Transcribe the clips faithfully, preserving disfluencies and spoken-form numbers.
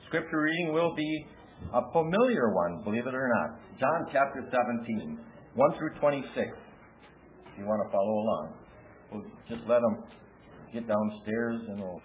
Scripture reading will be a familiar one, believe it or not. John chapter seventeen, one through twenty-six. If you want to follow along, we'll just let them get downstairs and we'll...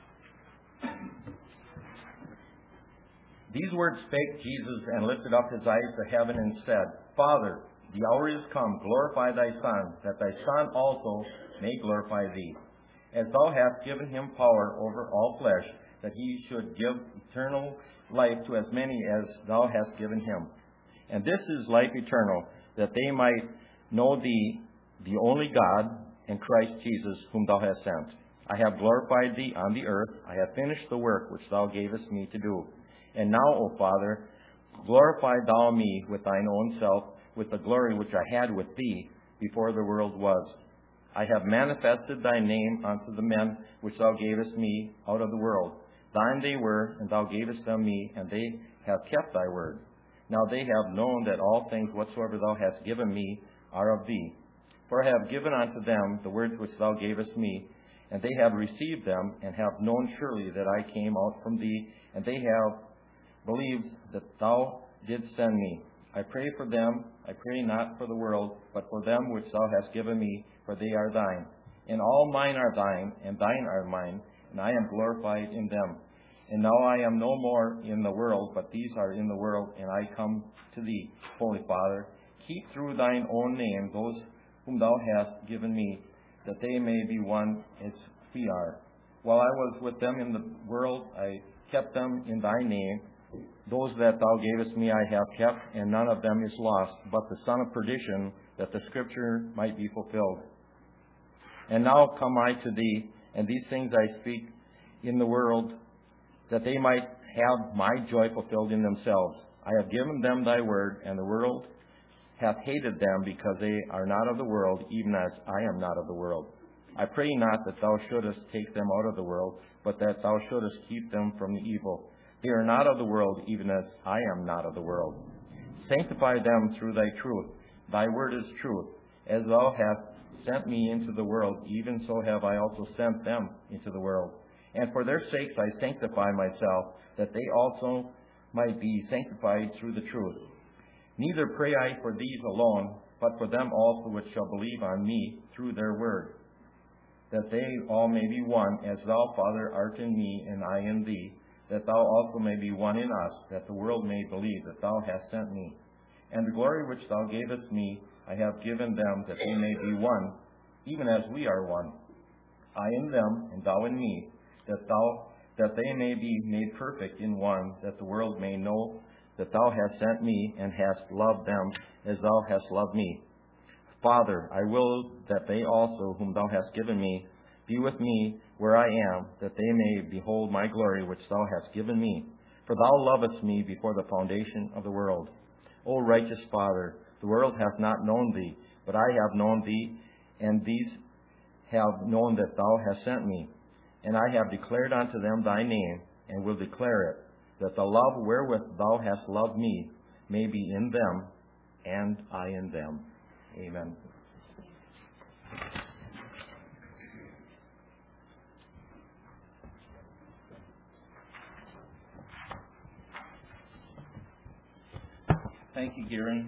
These words spake Jesus, and lifted up his eyes to heaven, and said, Father, the hour is come, glorify thy Son, that thy Son also may glorify thee, as thou hast given him power over all flesh, that he should give eternal life to as many as thou hast given him. And this is life eternal, that they might know thee, the only God, and Christ Jesus, whom thou hast sent. I have glorified thee on the earth. I have finished the work which thou gavest me to do. And now, O Father, glorify thou me with thine own self, with the glory which I had with thee before the world was. I have manifested thy name unto the men which thou gavest me out of the world. Thine they were, and thou gavest them me, and they have kept thy word. Now they have known that all things whatsoever thou hast given me are of thee. For I have given unto them the words which thou gavest me, and they have received them, and have known surely that I came out from thee, and they have believed that thou didst send me. I pray for them, I pray not for the world, but for them which thou hast given me, for they are thine. And all mine are thine, and thine are mine, and I am glorified in them. And now I am no more in the world, but these are in the world, and I come to thee, Holy Father. Keep through thine own name those whom thou hast given me, that they may be one as we are. While I was with them in the world, I kept them in thy name. Those that thou gavest me I have kept, and none of them is lost, but the son of perdition, that the Scripture might be fulfilled. And now come I to thee, and these things I speak in the world, that they might have my joy fulfilled in themselves. I have given them thy word, and the world hath hated them, because they are not of the world, even as I am not of the world. I pray not that thou shouldest take them out of the world, but that thou shouldest keep them from the evil. They are not of the world, even as I am not of the world. Sanctify them through thy truth. Thy word is truth. As thou hast sent me into the world, even so have I also sent them into the world. And for their sakes I sanctify myself, that they also might be sanctified through the truth. Neither pray I for these alone, but for them also which shall believe on me through their word, that they all may be one, as thou, Father, art in me, and I in thee, that thou also may be one in us, that the world may believe that thou hast sent me. And the glory which thou gavest me I have given them, that they may be one, even as we are one. I in them, and thou in me, that thou that they may be made perfect in one, that the world may know that thou hast sent me, and hast loved them as thou hast loved me. Father, I will that they also, whom thou hast given me, be with me where I am, that they may behold my glory which thou hast given me. For thou lovest me before the foundation of the world. O righteous Father, the world hath not known thee, but I have known thee, and these have known that thou hast sent me. And I have declared unto them thy name, and will declare it, that the love wherewith thou hast loved me may be in them, and I in them. Amen. Thank you, Gary.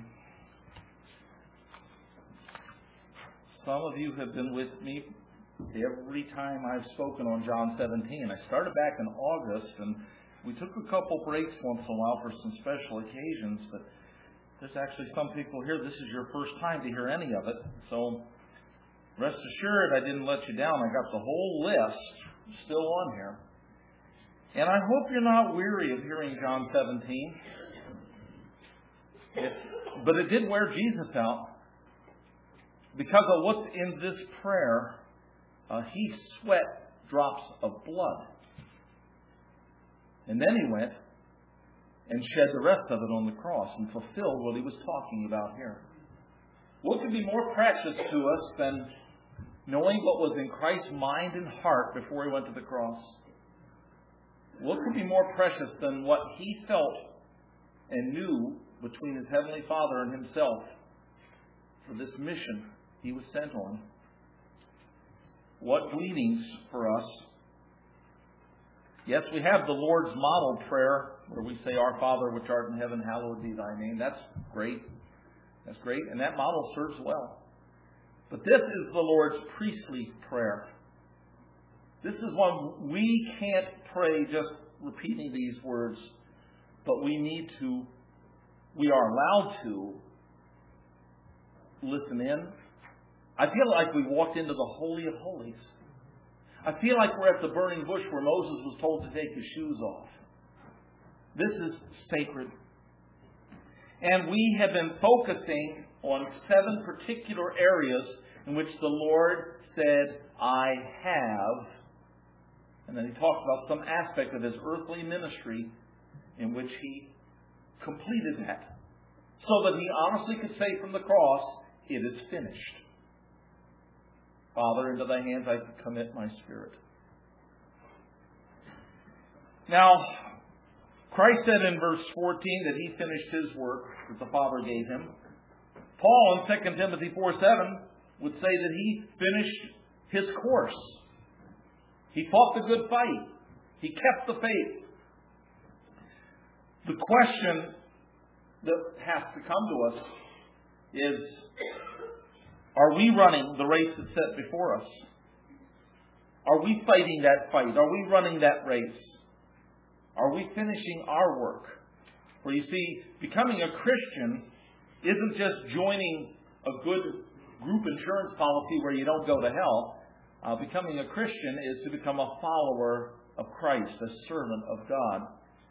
Some of you have been with me every time I've spoken on John seventeen. I started back in August, and we took a couple breaks once in a while for some special occasions, but there's actually some people here, this is your first time to hear any of it. So rest assured, I didn't let you down. I got the whole list still on here. And I hope you're not weary of hearing John seventeen. It, but it did wear Jesus out. Because I looked in this prayer, uh, he sweat drops of blood. And then he went and shed the rest of it on the cross and fulfilled what he was talking about here. What could be more precious to us than knowing what was in Christ's mind and heart before he went to the cross? What could be more precious than what he felt and knew between his Heavenly Father and himself for this mission he was sent on? What gleanings for us Yes, we have the Lord's model prayer where we say, Our Father which art in heaven, hallowed be thy name. That's great. That's great. And that model serves well. But this is the Lord's priestly prayer. This is one we can't pray just repeating these words, but we need to, we are allowed to listen in. I feel like we walked into the Holy of Holies. I feel like we're at the burning bush where Moses was told to take his shoes off. This is sacred. And we have been focusing on seven particular areas in which the Lord said, I have. And then he talked about some aspect of his earthly ministry in which he completed that. So that he honestly could say from the cross, it is finished. Father, into thy hands I commit my spirit. Now, Christ said in verse fourteen that he finished his work that the Father gave him. Paul in Second Timothy four seven would say that he finished his course. He fought the good fight. He kept the faith. The question that has to come to us is, are we running the race that's set before us? Are we fighting that fight? Are we running that race? Are we finishing our work? For you see, becoming a Christian isn't just joining a good group insurance policy where you don't go to hell. Uh, becoming a Christian is to become a follower of Christ, a servant of God.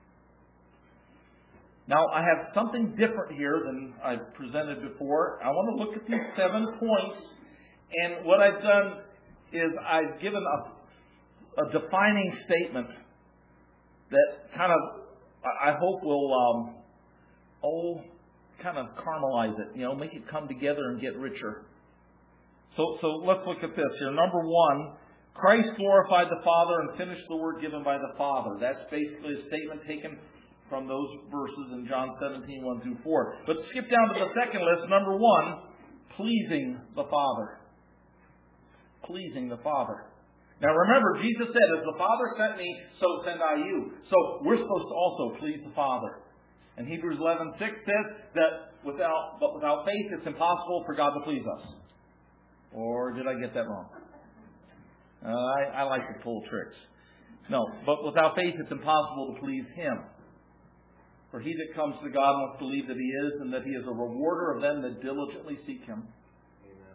Now, I have something different here than I presented before. I want to look at these seven points. And what I've done is I've given a, a defining statement that kind of, I hope will, um, oh, kind of caramelize it. You know, make it come together and get richer. So, so let's look at this here. Number one, Christ glorified the Father and finished the work given by the Father. That's basically a statement taken from those verses in John seventeen, one through four. But skip down to the second list. Number one, pleasing the Father. Pleasing the Father. Now remember, Jesus said, as the Father sent me, so send I you. So we're supposed to also please the Father. And Hebrews eleven six says that without, but without faith it's impossible for God to please us. Or did I get that wrong? Uh, I, I like to pull tricks. No, but without faith it's impossible to please Him. For he that comes to God must believe that He is, and that He is a rewarder of them that diligently seek Him. Amen.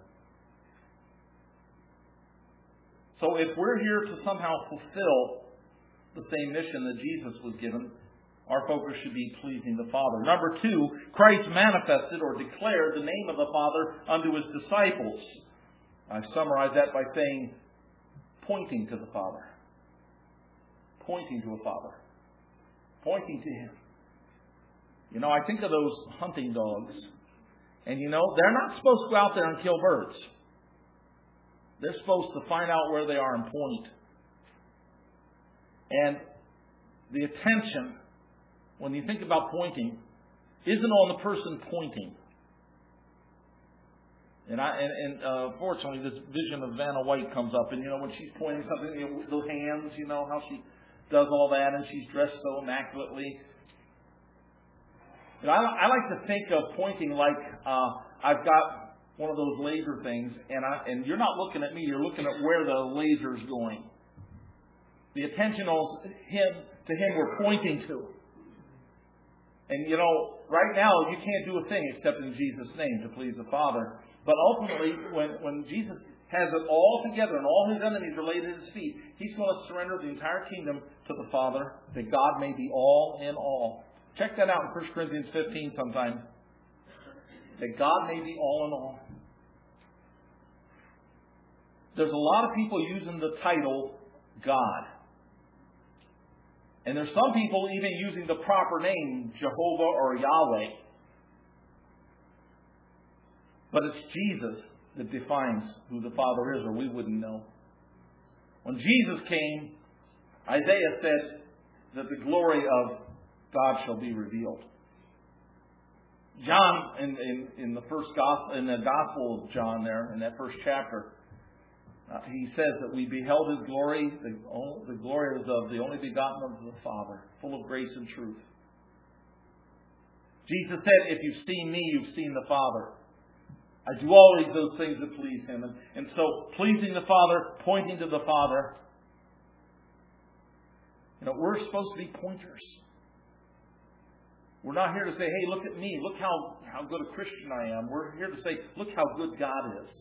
So if we're here to somehow fulfill the same mission that Jesus was given, our focus should be pleasing the Father. Number two, Christ manifested or declared the name of the Father unto His disciples. I summarize that by saying, pointing to the Father. Pointing to a Father. Pointing to Him. You know, I think of those hunting dogs. And you know, they're not supposed to go out there and kill birds. They're supposed to find out where they are and point. And the attention, when you think about pointing, isn't on the person pointing. And I and, and uh, fortunately, this vision of Vanna White comes up, and you know when she's pointing something, you know, the hands, you know how she does all that, and she's dressed so immaculately. And I, I like to think of pointing like uh, I've got one of those laser things, and I and you're not looking at me, you're looking at where the laser's going. The attention on him to him we're pointing to. And you know, right now you can't do a thing except in Jesus' name to please the Father. But ultimately, when, when Jesus has it all together and all His enemies are laid at His feet, He's going to surrender the entire kingdom to the Father, that God may be all in all. Check that out in First Corinthians fifteen sometime. That God may be all in all. There's a lot of people using the title God. And there's some people even using the proper name, Jehovah or Yahweh. But it's Jesus that defines who the Father is, or we wouldn't know. When Jesus came, Isaiah said that the glory of God shall be revealed. John, in, in, in the first gospel, in the Gospel of John there, in that first chapter, Uh, he says that we beheld His glory. The, only, the glory is of the only begotten of the Father, full of grace and truth. Jesus said, if you've seen me, you've seen the Father. I do always those things that please Him. And, and so, pleasing the Father, pointing to the Father. You know, we're supposed to be pointers. We're not here to say, hey, look at me. Look how, how good a Christian I am. We're here to say, look how good God is.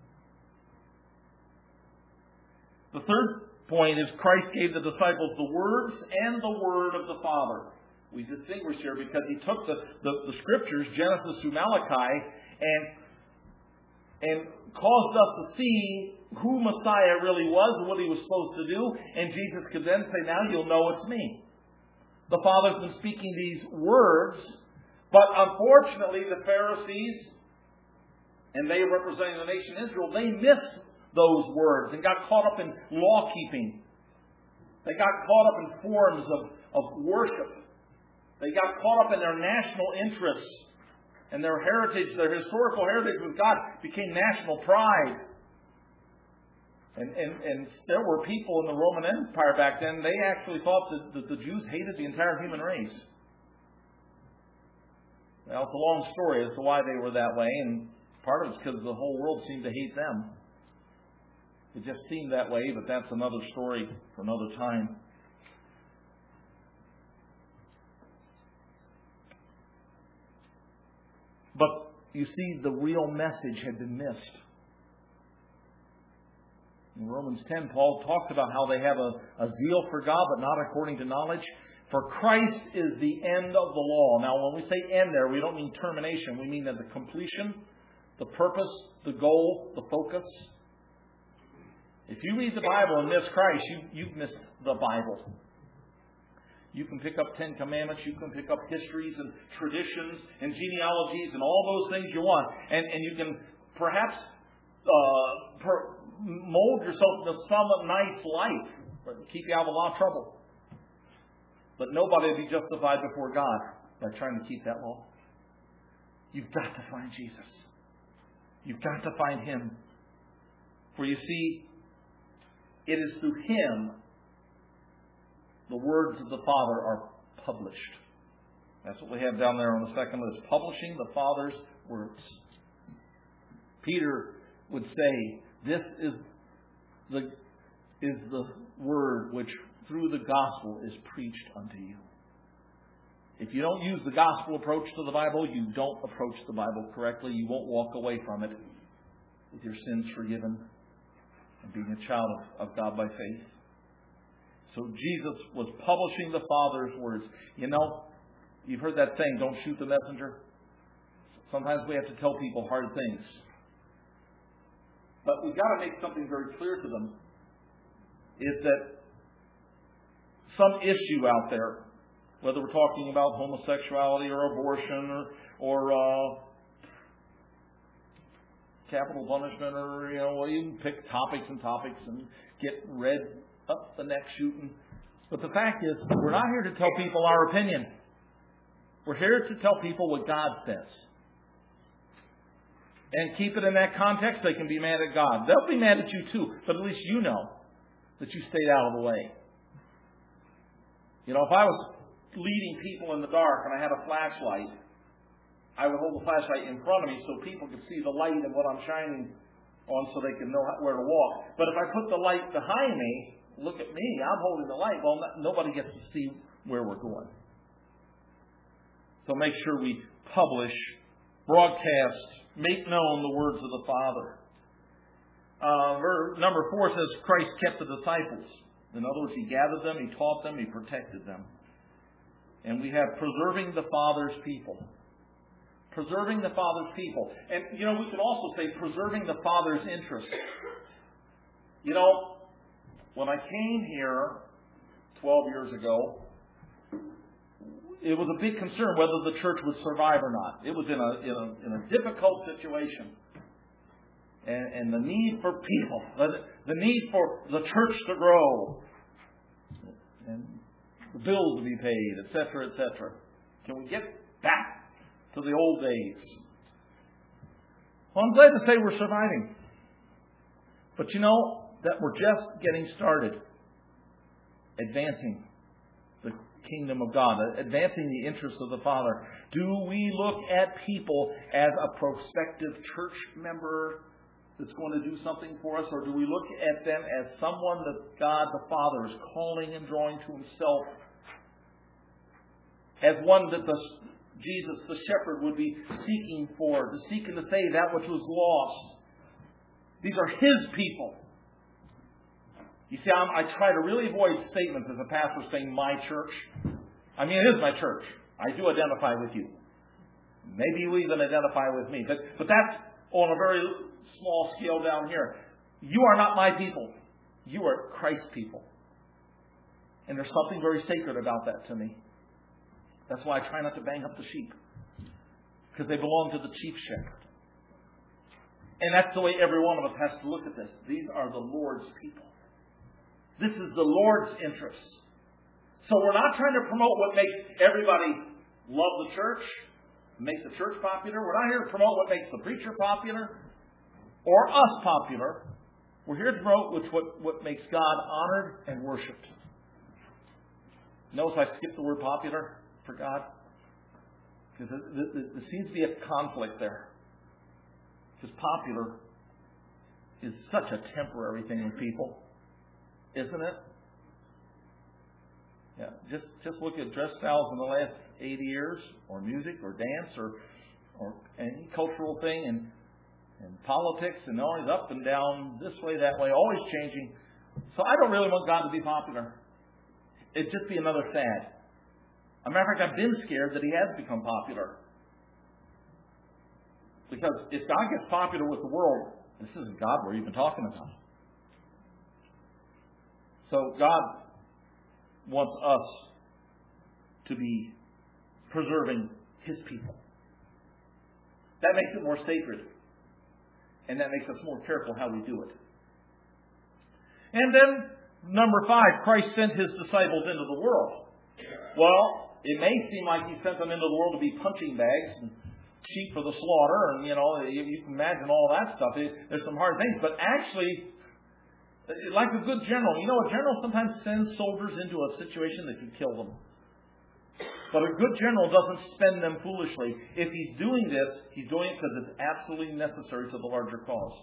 The third point is Christ gave the disciples the words and the Word of the Father. We distinguish here because He took the, the, the Scriptures, Genesis through Malachi, and, and caused us to see who Messiah really was and what He was supposed to do. And Jesus could then say, now you'll know it's me. The Father's been speaking these words, but unfortunately the Pharisees, and they representing the nation Israel, they missed those words and got caught up in law-keeping. They got caught up in forms of, of worship. They got caught up in their national interests. And their heritage, their historical heritage with God became national pride. And, and, and there were people in the Roman Empire back then, they actually thought that, that the Jews hated the entire human race. Now, it's a long story as to why they were that way, and part of it's because the whole world seemed to hate them. It just seemed that way, but that's another story for another time. But you see, the real message had been missed. In Romans ten, Paul talked about how they have a, a zeal for God, but not according to knowledge. For Christ is the end of the law. Now, when we say end there, we don't mean termination. We mean that the completion, the purpose, the goal, the focus. If you read the Bible and miss Christ, you, you've missed the Bible. You can pick up Ten Commandments, you can pick up histories and traditions and genealogies and all those things you want. And, and you can perhaps uh, per, mold yourself into some nice life, but keep you out of a lot of trouble. But nobody will be justified before God by trying to keep that law. You've got to find Jesus. You've got to find Him. For you see, it is through Him the words of the Father are published. That's what we have down there on the second list. Publishing the Father's words. Peter would say, this is the, is the word which through the gospel is preached unto you. If you don't use the gospel approach to the Bible, you don't approach the Bible correctly. You won't walk away from it with your sins forgiven and being a child of, of God by faith. So Jesus was publishing the Father's words. You know, you've heard that saying, don't shoot the messenger. Sometimes we have to tell people hard things. But we've got to make something very clear to them. Is that some issue out there, whether we're talking about homosexuality or abortion or, or uh, capital punishment or, you know, well, you can pick topics and topics and get read up the neck shooting. But the fact is, we're not here to tell people our opinion. We're here to tell people what God says. And keep it in that context. They can be mad at God. They'll be mad at you too. But at least you know that you stayed out of the way. You know, if I was leading people in the dark and I had a flashlight, I would hold the flashlight in front of me so people could see the light and what I'm shining on so they can know where to walk. But if I put the light behind me, look at me, I'm holding the light. Well, nobody gets to see where we're going. So make sure we publish, broadcast, make known the words of the Father. Uh, verse, number four says Christ kept the disciples. In other words, He gathered them, He taught them, He protected them. And we have preserving the Father's people. Preserving the Father's people. And, you know, we could also say preserving the Father's interests. You know, when I came here twelve years ago, it was a big concern whether the church would survive or not. It was in a, in a, in a difficult situation. And, and the need for people, the, the need for the church to grow, and the bills to be paid, et cetera, et cetera. Can we get back to the old days? Well, I'm glad to say we're surviving. But you know that we're just getting started advancing the kingdom of God, advancing the interests of the Father. Do we look at people as a prospective church member that's going to do something for us, or do we look at them as someone that God the Father is calling and drawing to Himself, as one that the, Jesus the shepherd would be seeking for, to seek and to save that which was lost? These are His people. You see, I'm, I try to really avoid statements as a pastor saying my church. I mean, it is my church. I do identify with you. Maybe you even identify with me. But, but that's on a very small scale down here. You are not my people. You are Christ's people. And there's something very sacred about that to me. That's why I try not to bang up the sheep. Because they belong to the chief shepherd. And that's the way every one of us has to look at this. These are the Lord's people. This is the Lord's interest. So we're not trying to promote what makes everybody love the church, make the church popular. We're not here to promote what makes the preacher popular or us popular. We're here to promote which, what, what makes God honored and worshipped. Notice I skipped the word popular for God, because there seems to be a conflict there. Because popular is such a temporary thing with people, isn't it? Yeah, just just look at dress styles in the last eighty years, or music, or dance, or or any cultural thing, and and politics, and always up and down, this way, that way, always changing. So I don't really want God to be popular. It'd just be another fad. As a matter of fact, I've been scared that He has become popular. Because if God gets popular with the world, this isn't God we're even talking about. So God wants us to be preserving His people. That makes it more sacred. And that makes us more careful how we do it. And then, number five, Christ sent His disciples into the world. Well, it may seem like He sent them into the world to be punching bags and sheep for the slaughter, and, you know, you, you can imagine all that stuff. It, there's some hard things. But actually, like a good general, you know, a general sometimes sends soldiers into a situation that could kill them. But a good general doesn't spend them foolishly. If he's doing this, he's doing it because it's absolutely necessary to the larger cause.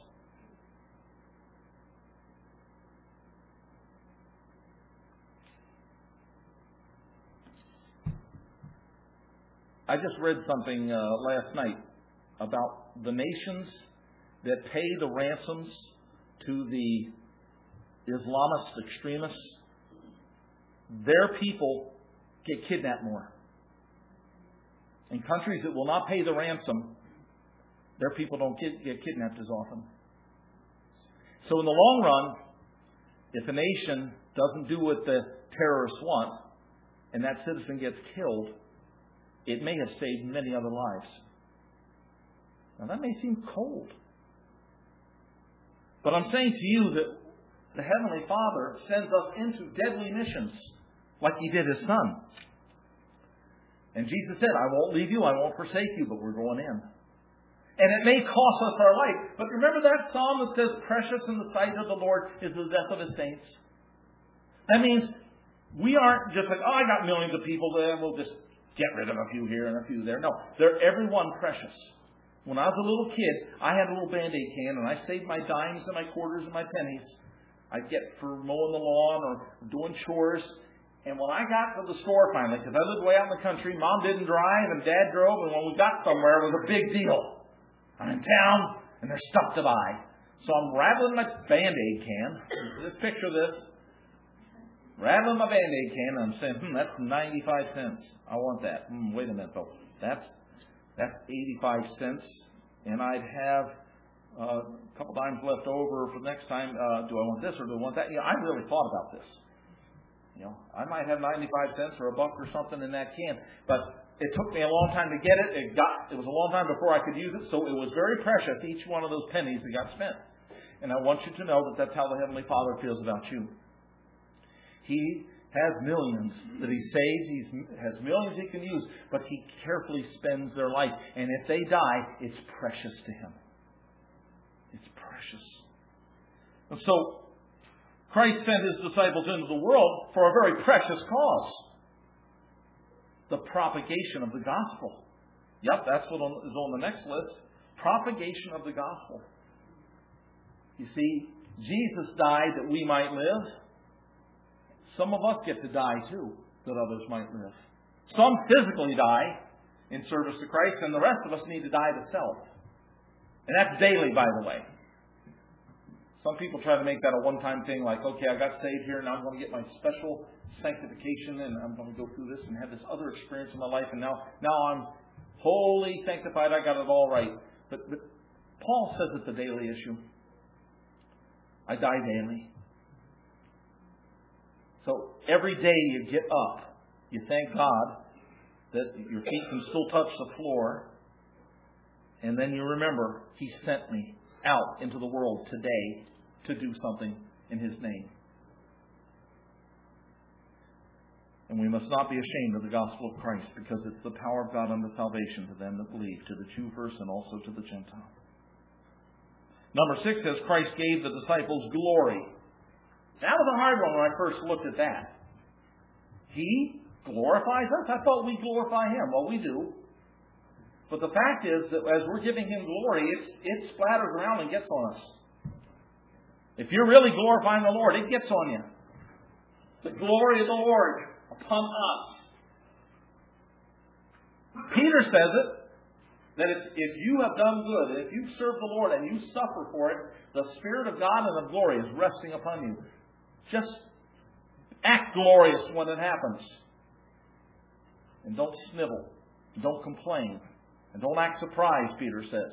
I just read something uh, last night about the nations that pay the ransoms to the Islamist extremists. Their people get kidnapped more. In countries that will not pay the ransom, their people don't get, get kidnapped as often. So in the long run, if a nation doesn't do what the terrorists want, and that citizen gets killed, it may have saved many other lives. Now that may seem cold. But I'm saying to you that the Heavenly Father sends us into deadly missions, like He did His Son. And Jesus said, I won't leave you, I won't forsake you, but we're going in. And it may cost us our life. But remember that psalm that says, precious in the sight of the Lord is the death of His saints? That means we aren't just like, oh, I got millions of people there, and we'll just get rid of a few here and a few there. No, they're everyone precious. When I was a little kid, I had a little Band-Aid can, and I saved my dimes and my quarters and my pennies I'd get for mowing the lawn or doing chores. And when I got to the store finally, because I lived way out in the country, Mom didn't drive and Dad drove, and when we got somewhere, it was a big deal. I'm in town, and there's stuff to buy. So I'm rattling my Band-Aid can. Just picture this. Rattling my Band-Aid can, and I'm saying, hmm, that's ninety-five cents. I want that. Hmm, wait a minute, though. That's, that's eighty-five cents. And I'd have uh, a couple dimes left over for the next time. Uh, do I want this or do I want that? You know, I really thought about this. You know, I might have ninety-five cents or a buck or something in that can. But it took me a long time to get it. It got, it was a long time before I could use it. So it was very precious, each one of those pennies that got spent. And I want you to know that that's how the Heavenly Father feels about you. He has millions that He saves. He has millions He can use. But He carefully spends their life. And if they die, it's precious to Him. It's precious. And so, Christ sent His disciples into the world for a very precious cause. The propagation of the gospel. Yep, that's what is on the next list. Propagation of the gospel. You see, Jesus died that we might live. Some of us get to die too, that others might live. Some physically die in service to Christ, and the rest of us need to die to self. And that's daily, by the way. Some people try to make that a one-time thing, like, okay, I got saved here, and I'm going to get my special sanctification, and I'm going to go through this and have this other experience in my life, and now, now I'm wholly sanctified, I got it all right. But, but Paul says it's a daily issue. I die daily. So every day you get up, you thank God that your feet can still touch the floor, and then you remember He sent me out into the world today to do something in His name. And we must not be ashamed of the gospel of Christ, because it's the power of God unto salvation to them that believe, to the Jew first and also to the Gentile. Number six says Christ gave the disciples glory. That was a hard one when I first looked at that. He glorifies us? I thought we glorify Him. Well, we do. But the fact is that as we're giving Him glory, it's, it splatters around and gets on us. If you're really glorifying the Lord, it gets on you. The glory of the Lord upon us. Peter says it, that if, if you have done good, if you've served the Lord and you suffer for it, the Spirit of God and of glory is resting upon you. Just act glorious when it happens. And don't snivel. Don't complain. And don't act surprised, Peter says.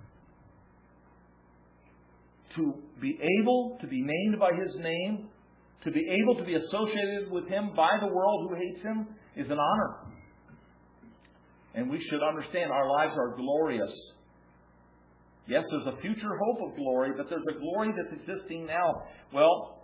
To be able to be named by His name, to be able to be associated with Him by the world who hates Him, is an honor. And we should understand our lives are glorious. Yes, there's a future hope of glory, but there's a glory that's existing now. Well,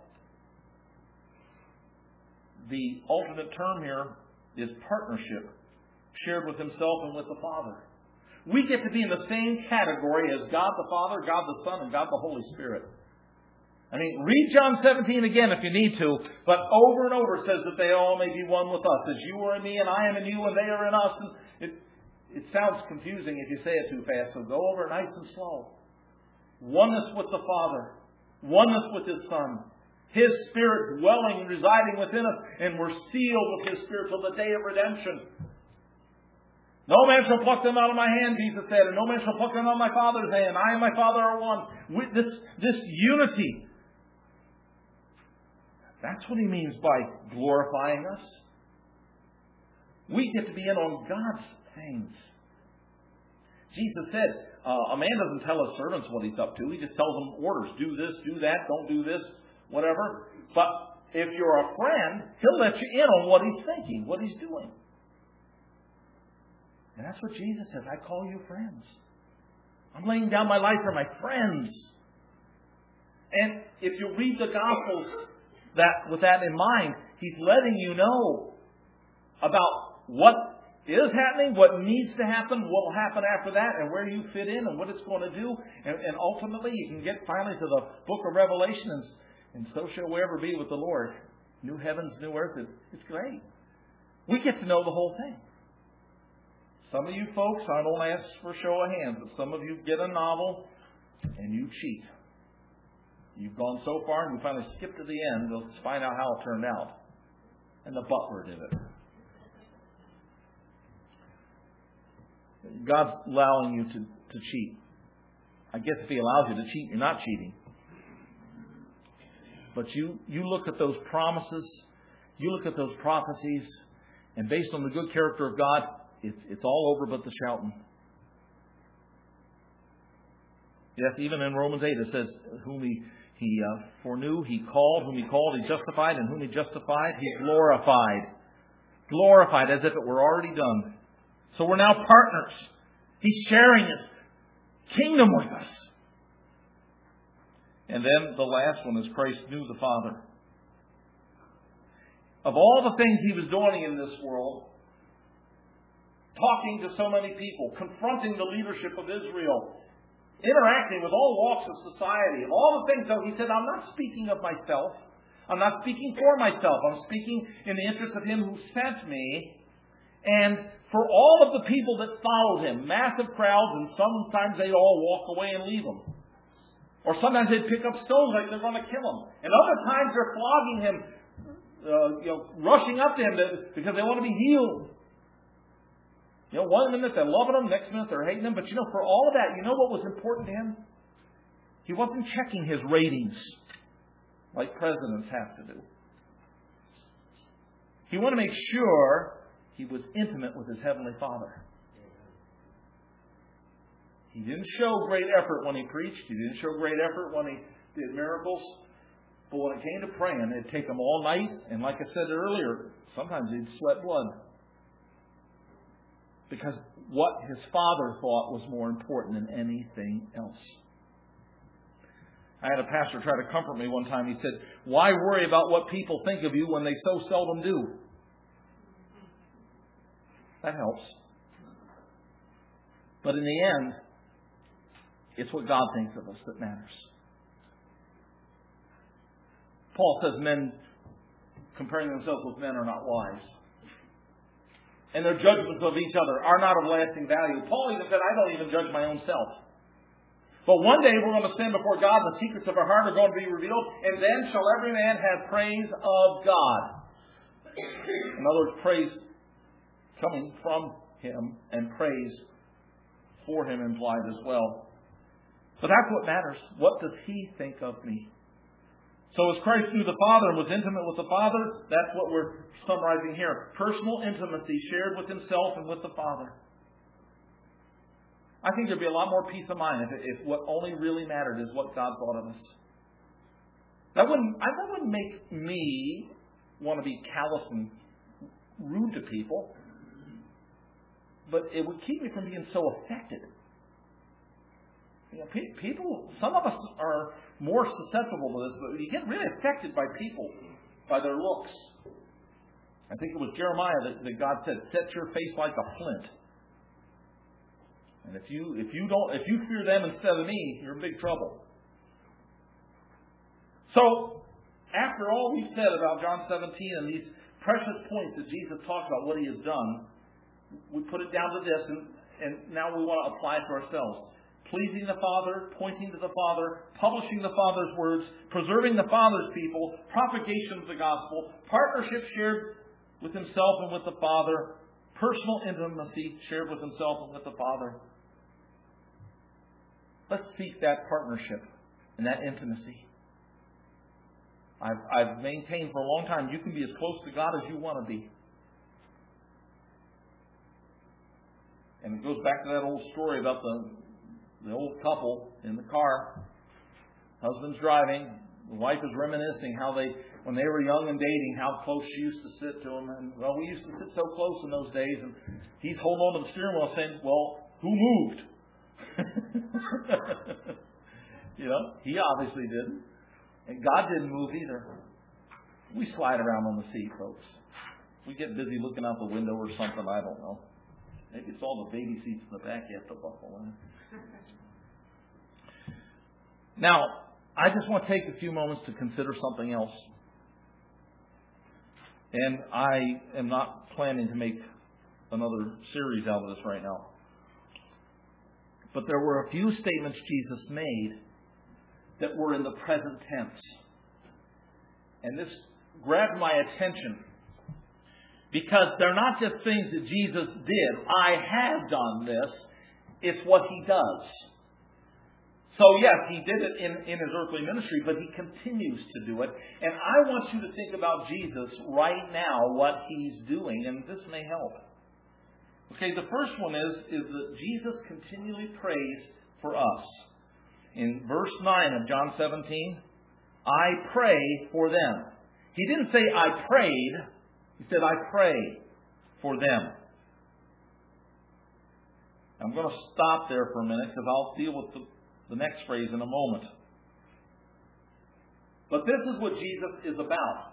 the alternate term here is partnership, shared with Himself and with the Father. We get to be in the same category as God the Father, God the Son, and God the Holy Spirit. I mean, read John seventeen again if you need to, but over and over says that they all may be one with us. As you are in me and I am in you and they are in us. And it, it sounds confusing if you say it too fast, so go over it nice and slow. Oneness with the Father. Oneness with His Son. His Spirit dwelling and residing within us, and we're sealed with His Spirit till the day of redemption. No man shall pluck them out of my hand, Jesus said, and no man shall pluck them out of my Father's hand. I and my Father are one. With this, this unity. That's what He means by glorifying us. We get to be in on God's things. Jesus said, uh, a man doesn't tell his servants what he's up to. He just tells them orders. Do this, do that, don't do this, whatever. But if you're a friend, He'll let you in on what He's thinking, what He's doing. And that's what Jesus says. I call you friends. I'm laying down my life for my friends. And if you read the Gospels that with that in mind, He's letting you know about what is happening, what needs to happen, what will happen after that, and where you fit in and what it's going to do. And, and ultimately, you can get finally to the book of Revelation, and, and so shall we ever be with the Lord. New heavens, new earth. It, it's great. We get to know the whole thing. Some of you folks, I don't ask for a show of hands, but some of you get a novel and you cheat. You've gone so far and you finally skip to the end to find out how it turned out. And the butler did it. God's allowing you to, to cheat. I guess if He allows you to cheat, you're not cheating. But you, you look at those promises, you look at those prophecies, and based on the good character of God, it's, it's all over but the shouting. Yes, even in Romans eight it says, whom He, he uh, foreknew, He called, whom He called, He justified, and whom He justified, He glorified. Glorified as if it were already done. So we're now partners. He's sharing His kingdom with us. And then the last one is Christ knew the Father. Of all the things He was doing in this world, talking to so many people, confronting the leadership of Israel, interacting with all walks of society, of all the things. So he said, I'm not speaking of myself. I'm not speaking for myself. I'm speaking in the interest of Him who sent me. And for all of the people that followed Him, massive crowds, and sometimes they'd all walk away and leave Him. Or sometimes they'd pick up stones like they're going to kill Him. And other times they're flogging Him, uh, you know, rushing up to Him to, because they want to be healed. You know, one minute they're loving Him, next minute they're hating Him. But you know, for all of that, you know what was important to Him? He wasn't checking His ratings like presidents have to do. He wanted to make sure He was intimate with His Heavenly Father. He didn't show great effort when He preached. He didn't show great effort when He did miracles. But when it came to praying, it'd take Him all night. And like I said earlier, sometimes He'd sweat blood. Because what His Father thought was more important than anything else. I had a pastor try to comfort me one time. He said, why worry about what people think of you when they so seldom do? That helps. But in the end, it's what God thinks of us that matters. Paul says men comparing themselves with men are not wise. And their judgments of each other are not of lasting value. Paul even said, I don't even judge my own self. But one day we're going to stand before God, and the secrets of our heart are going to be revealed, and then shall every man have praise of God. In other words, praise coming from Him, and praise for Him implied as well. But that's what matters. What does He think of me? So as Christ knew the Father and was intimate with the Father, that's what we're summarizing here. Personal intimacy shared with Himself and with the Father. I think there'd be a lot more peace of mind if, if what only really mattered is what God thought of us. That wouldn't, that wouldn't make me want to be callous and rude to people. But it would keep me from being so affected. You know, pe- people, some of us are more susceptible to this, but you get really affected by people, by their looks. I think it was Jeremiah that, that God said, set your face like a flint. And if you if you don't if you fear them instead of me, you're in big trouble. So, after all we've said about John seventeen and these precious points that Jesus talked about what He has done, we put it down to this, and, and now we want to apply it to ourselves. Pleasing the Father, pointing to the Father, publishing the Father's words, preserving the Father's people, propagation of the gospel, partnership shared with Himself and with the Father, personal intimacy shared with Himself and with the Father. Let's seek that partnership and that intimacy. I've, I've maintained for a long time, you can be as close to God as you want to be. And it goes back to that old story about the, the old couple in the car. Husband's driving. The wife is reminiscing how they, when they were young and dating, how close she used to sit to him. And, well, we used to sit so close in those days. And he's holding on to the steering wheel saying, well, who moved? You know, he obviously didn't. And God didn't move either. We slide around on the seat, folks. We get busy looking out the window or something, I don't know. Maybe it's all the baby seats in the back you have to buckle in. Now, I just want to take a few moments to consider something else. And I am not planning to make another series out of this right now. But there were a few statements Jesus made that were in the present tense. And this grabbed my attention. Because they're not just things that Jesus did. I have done this. It's what He does. So yes, He did it in, in His earthly ministry, but He continues to do it. And I want you to think about Jesus right now, what He's doing, and this may help. Okay, the first one is, is that Jesus continually prays for us. In verse nine of John seventeen, I pray for them. He didn't say, I prayed. He said, I pray for them. I'm going to stop there for a minute because I'll deal with the, the next phrase in a moment. But this is what Jesus is about.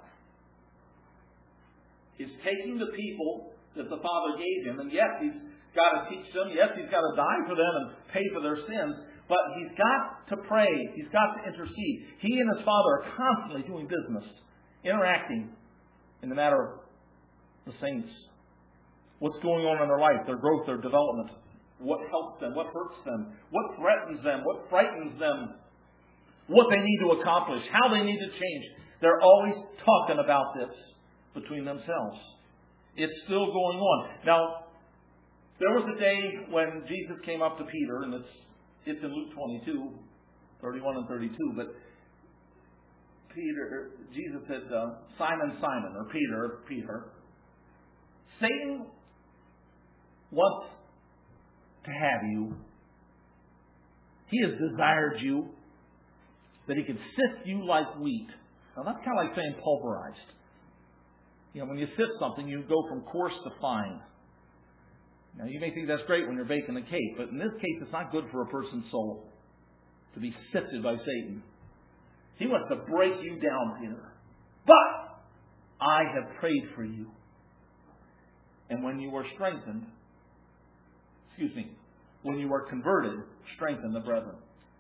He's taking the people that the Father gave Him, and yes, He's got to teach them. Yes, He's got to die for them and pay for their sins. But he's got to pray. He's got to intercede. He and his Father are constantly doing business, interacting in the matter of the saints. What's going on in their life, their growth, their development. What helps them, what hurts them, what threatens them, what frightens them, what they need to accomplish, how they need to change. They're always talking about this between themselves. It's still going on. Now, there was a day when Jesus came up to Peter, and it's it's in Luke twenty-two, thirty-one and thirty-two, but Peter, Jesus said, uh, Simon, Simon, or Peter, Peter, Satan wants to have you. He has desired you that he can sift you like wheat. Now that's kind of like saying pulverized. You know, when you sift something, you go from coarse to fine. Now you may think that's great when you're baking a cake, but in this case it's not good for a person's soul to be sifted by Satan. He wants to break you down, Peter. But I have prayed for you. And when you are strengthened, excuse me, when you are converted, strengthen the brethren.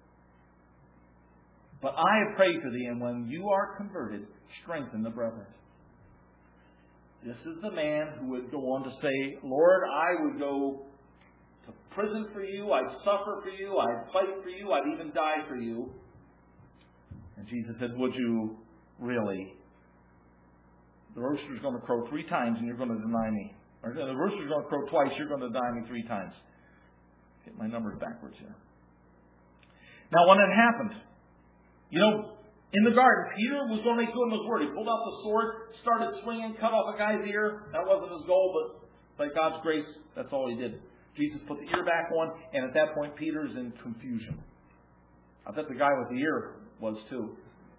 But I have prayed for thee, and when you are converted, strengthen the brethren. This is the man who would go on to say, Lord, I would go to prison for you, I'd suffer for you, I'd fight for you, I'd even die for you. And Jesus said, would you really? The rooster's going to crow three times and you're going to deny me. Or the rooster's going to crow twice, you're going to deny me three times. Get my numbers backwards here. Now when it happened, you know, in the garden, Peter was going to make good on his word. He pulled out the sword, started swinging, cut off a guy's ear. That wasn't his goal, but by God's grace, that's all he did. Jesus put the ear back on, and at that point, Peter's in confusion. I bet the guy with the ear was too.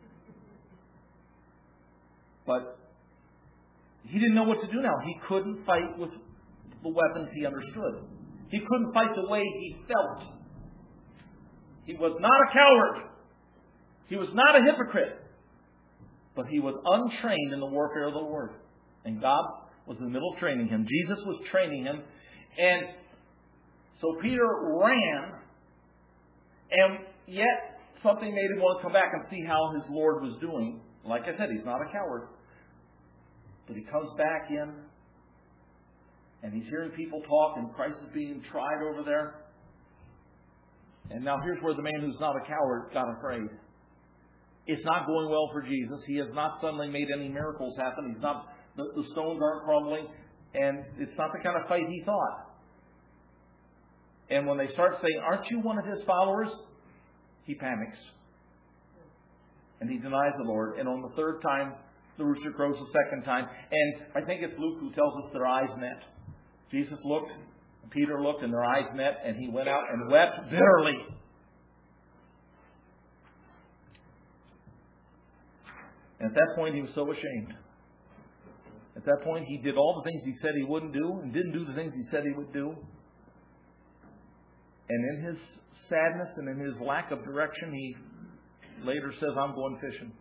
But he didn't know what to do now. He couldn't fight with the weapons he understood. He couldn't fight the way he felt. He was not a coward. He was not a hypocrite. But he was untrained in the warfare of the Word. And God was in the middle of training him. Jesus was training him. And so Peter ran. And yet something made him want to come back and see how his Lord was doing. Like I said, he's not a coward. But he comes back in. And he's hearing people talk. And Christ is being tried over there. And now here's where the man who's not a coward got afraid. It's not going well for Jesus. He has not suddenly made any miracles happen. He's not, the, the stones aren't crumbling. And it's not the kind of fight he thought. And when they start saying, aren't you one of his followers? He panics. And he denies the Lord. And on the third time, the rooster crows the second time. And I think it's Luke who tells us their eyes met. Jesus looked, Peter looked, and their eyes met. And he went out and wept bitterly. And at that point, he was so ashamed. At that point, he did all the things he said he wouldn't do and didn't do the things he said he would do. And in his sadness and in his lack of direction, he later says, I'm going fishing.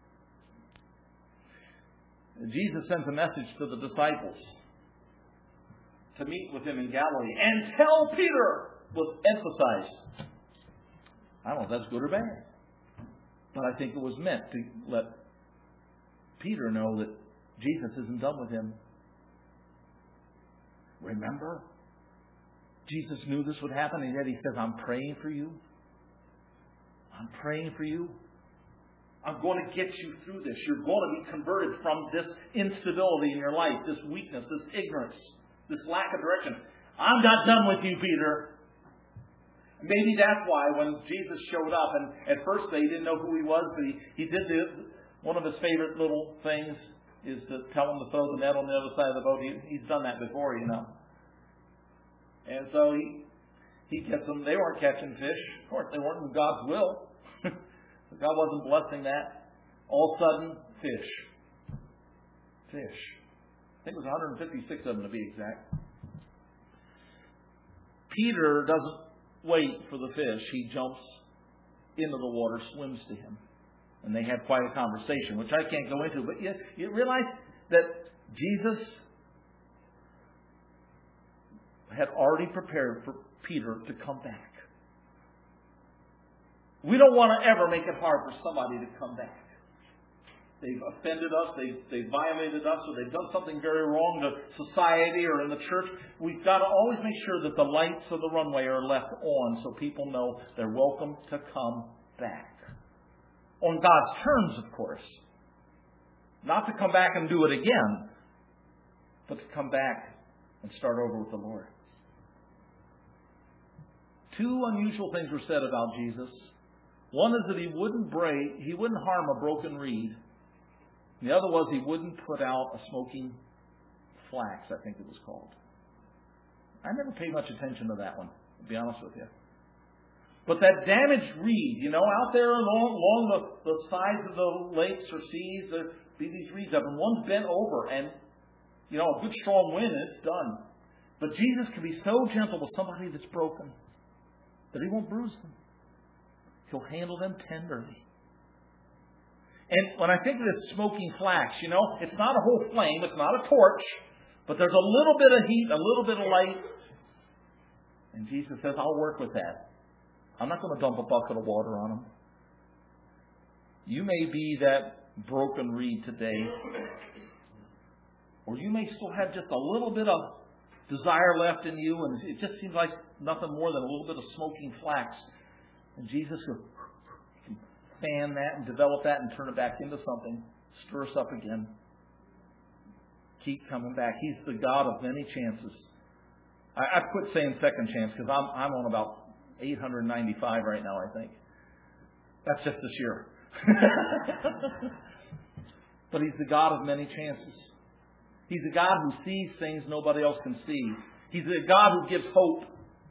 Jesus sends a message to the disciples to meet with him in Galilee. And tell Peter was emphasized. I don't know if that's good or bad. But I think it was meant to let Peter know that Jesus isn't done with him. Remember? Jesus knew this would happen, and yet he says, I'm praying for you. I'm praying for you. I'm going to get you through this. You're going to be converted from this instability in your life, this weakness, this ignorance, this lack of direction. I'm not done with you, Peter. Maybe that's why when Jesus showed up, and at first they didn't know who he was, but he, he did the, one of his favorite little things is to tell him to throw the net on the other side of the boat. He, he's done that before, you know. And so he he gets them. They weren't catching fish. Of course, they weren't in God's will. God wasn't blessing that. All of a sudden, fish. Fish. I think it was one hundred fifty-six of them to be exact. Peter doesn't wait for the fish. He jumps into the water, swims to him. And they had quite a conversation, which I can't go into. But you, you realize that Jesus had already prepared for Peter to come back. We don't want to ever make it hard for somebody to come back. They've offended us, they've, they've violated us, or they've done something very wrong to society or in the church. We've got to always make sure that the lights of the runway are left on so people know they're welcome to come back. On God's terms, of course. Not to come back and do it again, but to come back and start over with the Lord. Two unusual things were said about Jesus. One is that he wouldn't break, he wouldn't harm a broken reed. The other was he wouldn't put out a smoking flax, I think it was called. I never paid much attention to that one, to be honest with you. But that damaged reed, you know, out there along, along the, the sides of the lakes or seas, there'd be these reeds up, and one's bent over, and, you know, a good strong wind, and it's done. But Jesus can be so gentle with somebody that's broken that he won't bruise them. He'll handle them tenderly. And when I think of this smoking flax, you know, it's not a whole flame, it's not a torch, but there's a little bit of heat, a little bit of light. And Jesus says, I'll work with that. I'm not going to dump a bucket of water on them. You may be that broken reed today, or you may still have just a little bit of desire left in you, and it just seems like nothing more than a little bit of smoking flax. And Jesus will fan that and develop that and turn it back into something. Stir us up again. Keep coming back. He's the God of many chances. I, I quit saying second chance because I'm, I'm on about eight hundred ninety-five right now, I think. That's just this year. But He's the God of many chances. He's a God who sees things nobody else can see. He's a God who gives hope.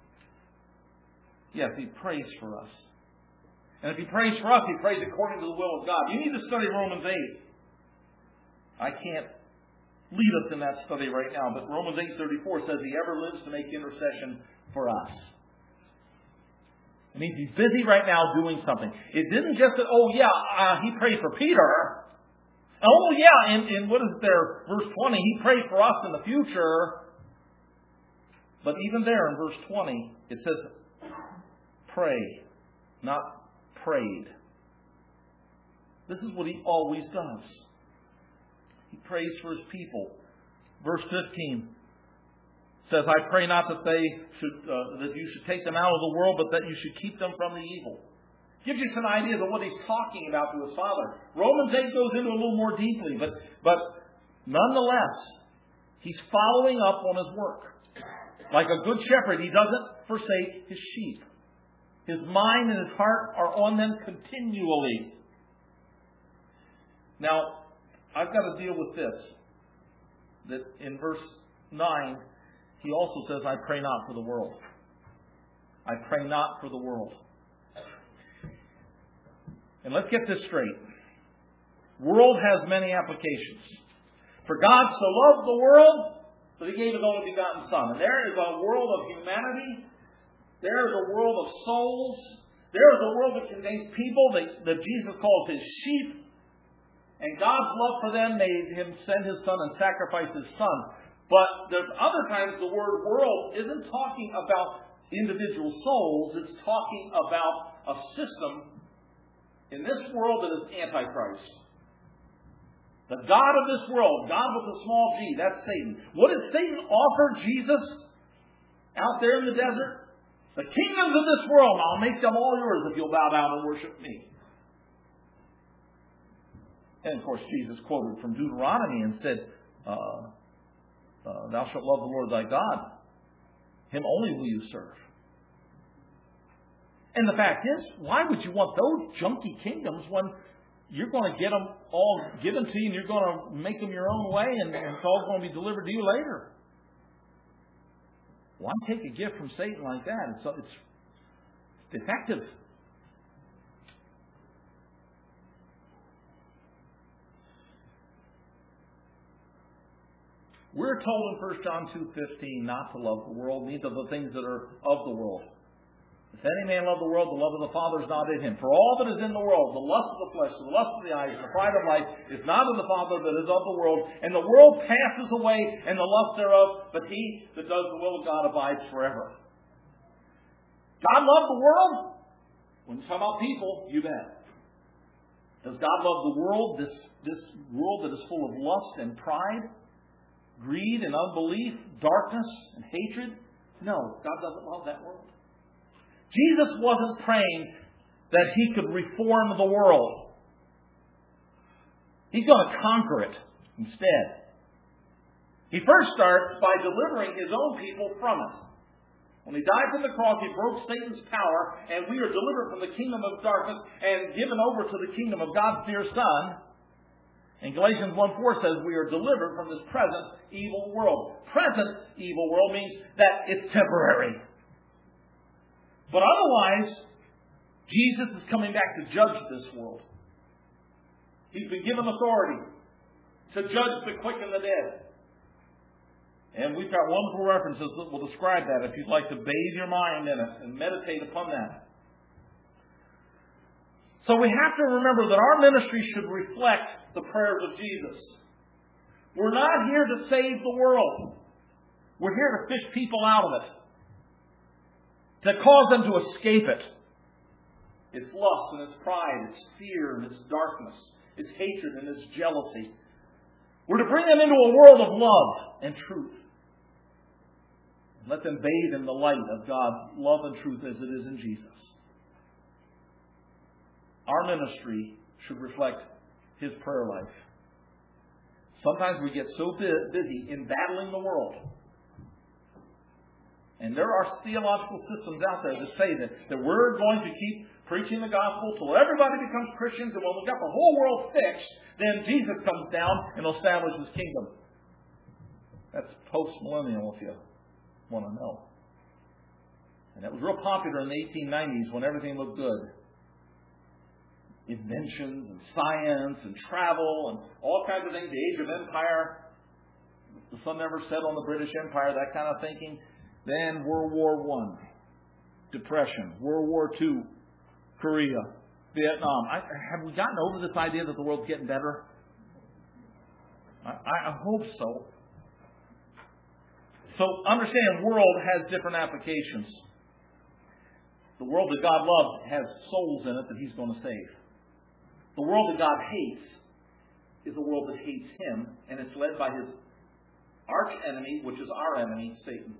Yes, He prays for us. And if He prays for us, He prays according to the will of God. You need to study Romans eight. I can't lead us in that study right now, but Romans eight thirty-four says He ever lives to make intercession for us. It means He's busy right now doing something. It didn't just that, oh yeah, uh, He prayed for Peter. Oh yeah, in, in what is there, verse twenty, He prayed for us in the future. But even there in verse twenty, it says, pray, not prayed. This is what He always does. He prays for His people. Verse fifteen says, I pray not that they should, uh, that you should take them out of the world, but that you should keep them from the evil. Gives you some ideas of what He's talking about to His Father. Romans eight goes into a little more deeply, but, but nonetheless, He's following up on His work. Like a good shepherd, He doesn't forsake His sheep. His mind and His heart are on them continually. Now, I've got to deal with this. That in verse nine, He also says, I pray not for the world. I pray not for the world. And let's get this straight. World has many applications. For God so loved the world that He gave His only begotten Son. And there is a world of humanity. There is a world of souls. There is a world that contains people that, that Jesus calls His sheep. And God's love for them made Him send His Son and sacrifice His Son. But there's other times the word world isn't talking about individual souls. It's talking about a system in this world that is Antichrist. The God of this world, God with a small g, that's Satan. What did Satan offer Jesus out there in the desert? The kingdoms of this world, I'll make them all yours if you'll bow down and worship me. And of course, Jesus quoted from Deuteronomy and said, uh, uh, thou shalt love the Lord thy God. Him only will you serve. And the fact is, why would you want those junky kingdoms when you're going to get them all given to you and you're going to make them your own way and, and it's all going to be delivered to you later? Why take a gift from Satan like that? It's, it's defective. We're told in First John two fifteen not to love the world, neither the things that are of the world. If any man love the world, the love of the Father is not in him. For all that is in the world, the lust of the flesh, the lust of the eyes, and the pride of life, is not of the Father, but is of the world. And the world passes away, and the lust thereof, but he that does the will of God abides forever. God loved the world? When you talk about people, you bet. Does God love the world, this, this world that is full of lust and pride, greed and unbelief, darkness and hatred? No, God doesn't love that world. Jesus wasn't praying that He could reform the world. He's going to conquer it instead. He first starts by delivering His own people from it. When He died on the cross, He broke Satan's power, and we are delivered from the kingdom of darkness and given over to the kingdom of God's dear Son. And Galatians one four says we are delivered from this present evil world. Present evil world means that it's temporary. But otherwise, Jesus is coming back to judge this world. He's been given authority to judge the quick and the dead. And we've got wonderful references that will describe that if you'd like to bathe your mind in it and meditate upon that. So we have to remember that our ministry should reflect the prayers of Jesus. We're not here to save the world. We're here to fish people out of it. To cause them to escape it. Its lust and its pride, its fear and its darkness, its hatred and its jealousy. We're to bring them into a world of love and truth. Let them bathe in the light of God's love and truth as it is in Jesus. Our ministry should reflect His prayer life. Sometimes we get so busy in battling the world. And there are theological systems out there that say that, that we're going to keep preaching the gospel till everybody becomes Christians, and when we've got the whole world fixed, then Jesus comes down and establishes His kingdom. That's post-millennial, if you want to know. And that was real popular in the eighteen nineties when everything looked good. Inventions and science and travel and all kinds of things. The age of empire. The sun never set on the British Empire, that kind of thinking. Then World War One, Depression, World War Two, Korea, Vietnam. I, have we gotten over this idea that the world's getting better? I, I hope so. So understand, world has different applications. The world that God loves has souls in it that He's going to save. The world that God hates is a world that hates Him, and it's led by His arch enemy, which is our enemy, Satan.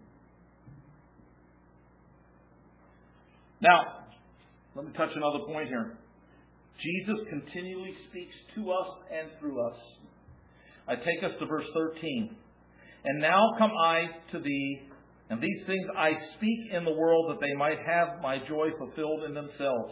Now, let me touch another point here. Jesus continually speaks to us and through us. I take us to verse thirteen. And now come I to thee, and these things I speak in the world that they might have my joy fulfilled in themselves.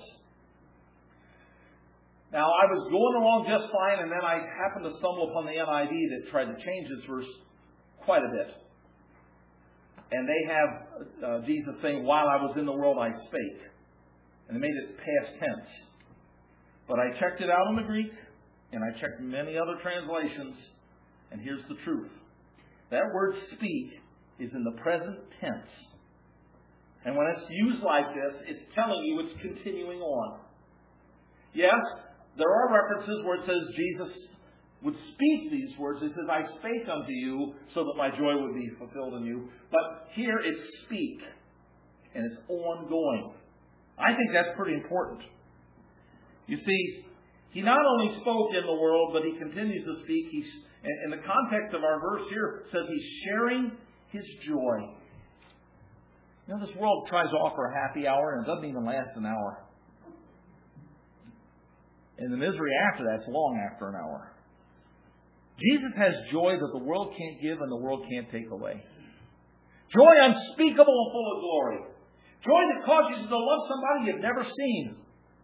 Now, I was going along just fine, and then I happened to stumble upon the N I V that tried to change this verse quite a bit. And they have uh, Jesus saying, while I was in the world I spake. And they made it past tense. But I checked it out in the Greek, and I checked many other translations, and here's the truth. That word speak is in the present tense. And when it's used like this, it's telling you it's continuing on. Yes, there are references where it says Jesus would speak these words. He says, I spake unto you so that my joy would be fulfilled in you. But here it's speak. And it's ongoing. I think that's pretty important. You see, He not only spoke in the world, but He continues to speak. He's, in the context of our verse here, it says He's sharing His joy. You know, this world tries to offer a happy hour, and it doesn't even last an hour. And the misery after that's long after an hour. Jesus has joy that the world can't give and the world can't take away. Joy unspeakable and full of glory. Joy that causes you to love somebody you've never seen.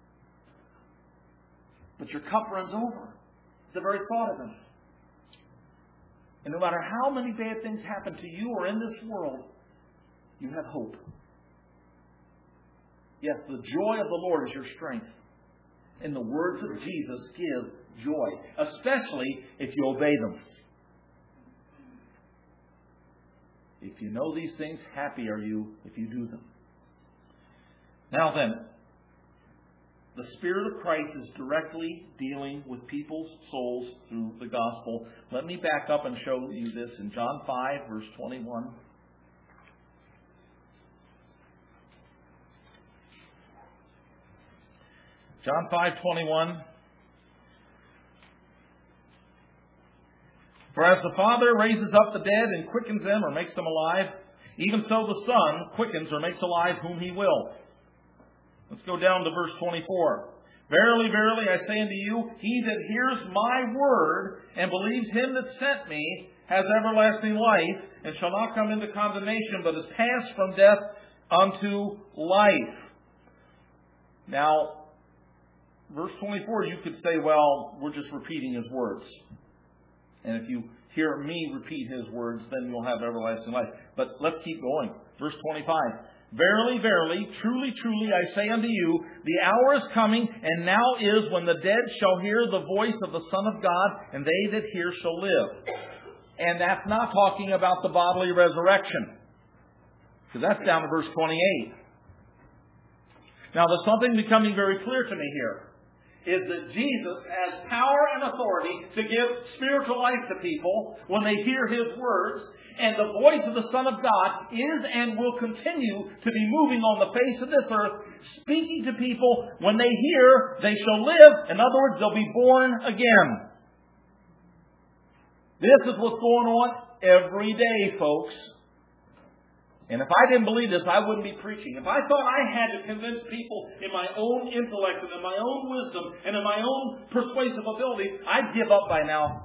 But your cup runs over. The very thought of them. And no matter how many bad things happen to you or in this world, you have hope. Yes, the joy of the Lord is your strength. And the words of Jesus give joy, especially if you obey them. If you know these things, happy are you if you do them. Now then, the Spirit of Christ is directly dealing with people's souls through the gospel. Let me back up and show you this in John five, verse twenty-one. John five twenty-one. For as the Father raises up the dead and quickens them or makes them alive, even so the Son quickens or makes alive whom He will. Let's go down to verse twenty-four. Verily, verily, I say unto you, he that hears my word and believes Him that sent me has everlasting life, and shall not come into condemnation, but is passed from death unto life. Now, verse twenty-four, you could say, well, we're just repeating His words. And if you hear me repeat His words, then you'll have everlasting life. But let's keep going. Verse twenty-five. Verily, verily, truly, truly, I say unto you, the hour is coming, and now is, when the dead shall hear the voice of the Son of God, and they that hear shall live. And that's not talking about the bodily resurrection, because that's down to verse twenty-eight. Now, there's something becoming very clear to me here, is that Jesus has power and authority to give spiritual life to people when they hear His words, and the voice of the Son of God is and will continue to be moving on the face of this earth, speaking to people. When they hear, they shall live. In other words, they'll be born again. This is what's going on every day, folks. And if I didn't believe this, I wouldn't be preaching. If I thought I had to convince people in my own intellect and in my own wisdom and in my own persuasive ability, I'd give up by now.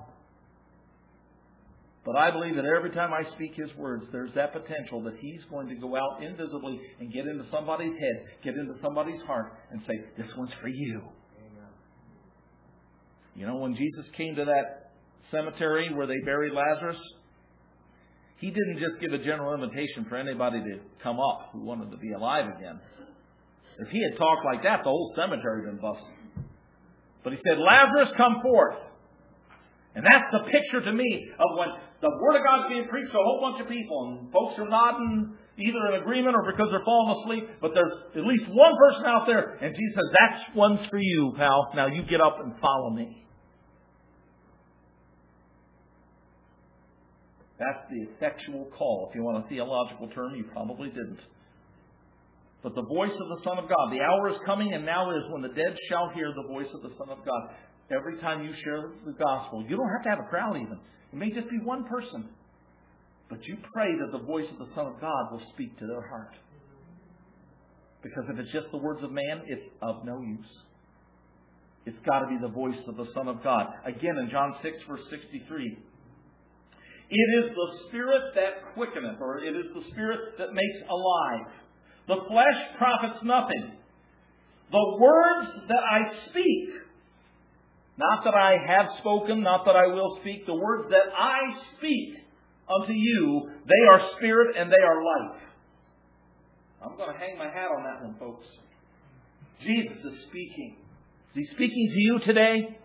But I believe that every time I speak His words, there's that potential that He's going to go out invisibly and get into somebody's head, get into somebody's heart, and say, this one's for you. Amen. You know, when Jesus came to that cemetery where they buried Lazarus, He didn't just give a general invitation for anybody to come up who wanted to be alive again. If He had talked like that, the whole cemetery would have been busted. But He said, Lazarus, come forth. And that's the picture to me of when the Word of God is being preached to a whole bunch of people, and folks are nodding either in agreement or because they're falling asleep, but there's at least one person out there, and Jesus says, that's one's for you, pal. Now you get up and follow me. That's the effectual call. If you want a theological term, you probably didn't. But the voice of the Son of God, the hour is coming, and now is, when the dead shall hear the voice of the Son of God. Every time you share the gospel, you don't have to have a crowd even. It may just be one person. But you pray that the voice of the Son of God will speak to their heart. Because if it's just the words of man, it's of no use. It's got to be the voice of the Son of God. Again, in John six, verse sixty-three. It is the Spirit that quickeneth, or it is the Spirit that makes alive. The flesh profits nothing. The words that I speak, not that I have spoken, not that I will speak, the words that I speak unto you, they are spirit and they are life. I'm going to hang my hat on that one, folks. Jesus is speaking. Is He speaking to you today?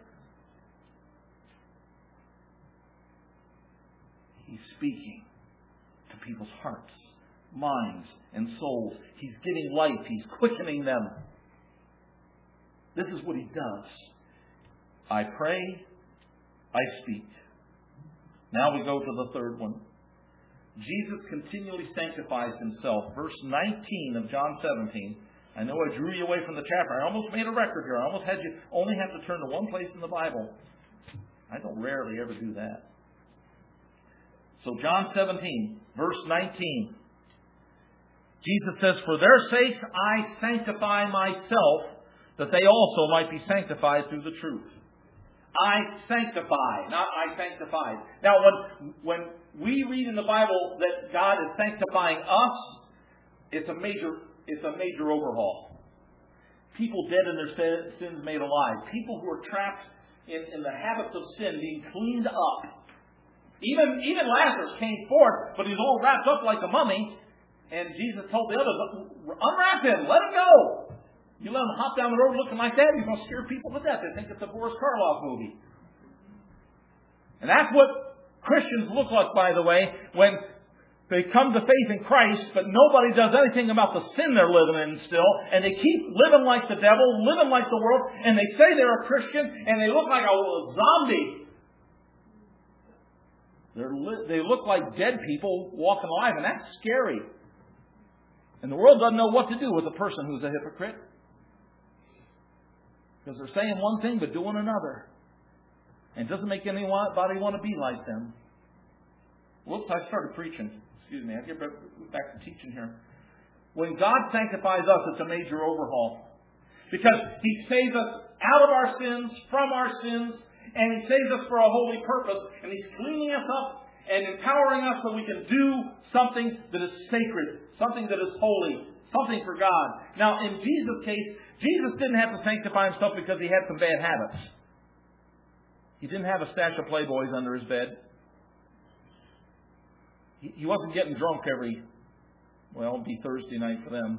He's speaking to people's hearts, minds, and souls. He's giving life. He's quickening them. This is what He does. I pray, I speak. Now we go to the third one. Jesus continually sanctifies Himself. Verse nineteen of John seventeen. I know I drew you away from the chapter. I almost made a record here. I almost had you only have to turn to one place in the Bible. I don't rarely ever do that. So John seventeen, verse nineteen. Jesus says, for their sakes I sanctify myself, that they also might be sanctified through the truth. I sanctify, not I sanctified. Now, when, when we read in the Bible that God is sanctifying us, it's a major, it's a major overhaul. People dead in their sins made alive. People who are trapped in, in the habits of sin being cleaned up. Even, even Lazarus came forth, but he's all wrapped up like a mummy. And Jesus told the others, unwrap him, let him go. You let him hop down the road looking like that, you're going to scare people to death. They think it's a Boris Karloff movie. And that's what Christians look like, by the way, when they come to faith in Christ, but nobody does anything about the sin they're living in still, and they keep living like the devil, living like the world, and they say they're a Christian, and they look like a zombie. They're li- they look like dead people walking alive, and that's scary. And the world doesn't know what to do with a person who's a hypocrite. Because they're saying one thing but doing another. And it doesn't make anybody want to be like them. Whoops, I started preaching. Excuse me, I get back to teaching here. When God sanctifies us, it's a major overhaul. Because He saves us out of our sins, from our sins, and He saves us for a holy purpose. And He's cleaning us up and empowering us so we can do something that is sacred, something that is holy, something for God. Now, in Jesus' case, Jesus didn't have to sanctify Himself because He had some bad habits. He didn't have a stash of Playboys under His bed. He, he wasn't getting drunk every, well, it'd be Thursday night for them.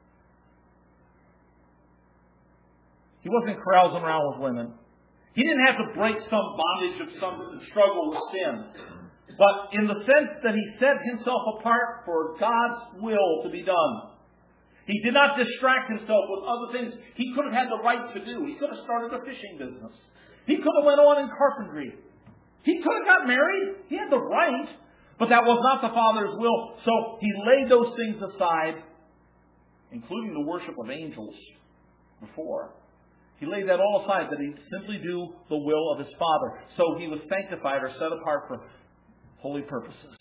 He wasn't carousing around with women. He didn't have to break some bondage of some struggle with sin. But in the sense that He set Himself apart for God's will to be done. He did not distract Himself with other things He could have had the right to do. He could have started a fishing business. He could have went on in carpentry. He could have got married. He had the right. But that was not the Father's will. So He laid those things aside, including the worship of angels before. He laid that all aside that He'd simply do the will of His Father. So He was sanctified or set apart for holy purposes.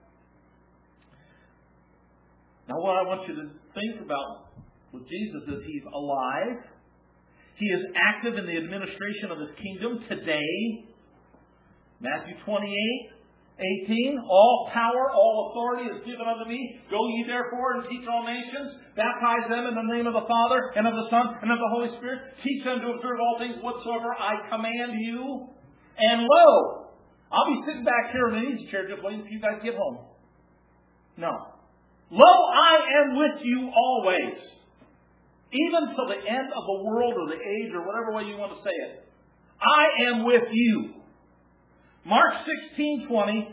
Now what I want you to think about with Jesus is He's alive. He is active in the administration of His kingdom today. Matthew twenty-eight, eighteen. All power, all authority is given unto me. Go ye therefore and teach all nations. Baptize them in the name of the Father and of the Son and of the Holy Spirit. Teach them to observe all things whatsoever I command you. And lo, I'll be sitting back here in an easy chair just waiting for you guys to get home. No. Lo, I am with you always. Even till the end of the world or the age or whatever way you want to say it. I am with you. Mark sixteen twenty,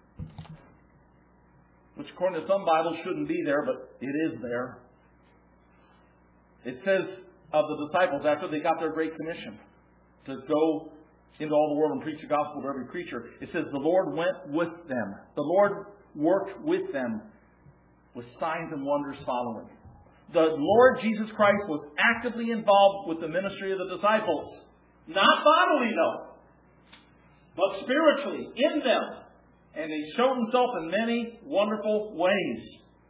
which according to some Bibles shouldn't be there, but it is there. It says of the disciples after they got their great commission to go into all the world and preach the gospel to every creature. It says the Lord went with them. The Lord worked with them with signs and wonders following. The Lord Jesus Christ was actively involved with the ministry of the disciples. Not bodily, though, but spiritually, in them. And He showed Himself in many wonderful ways.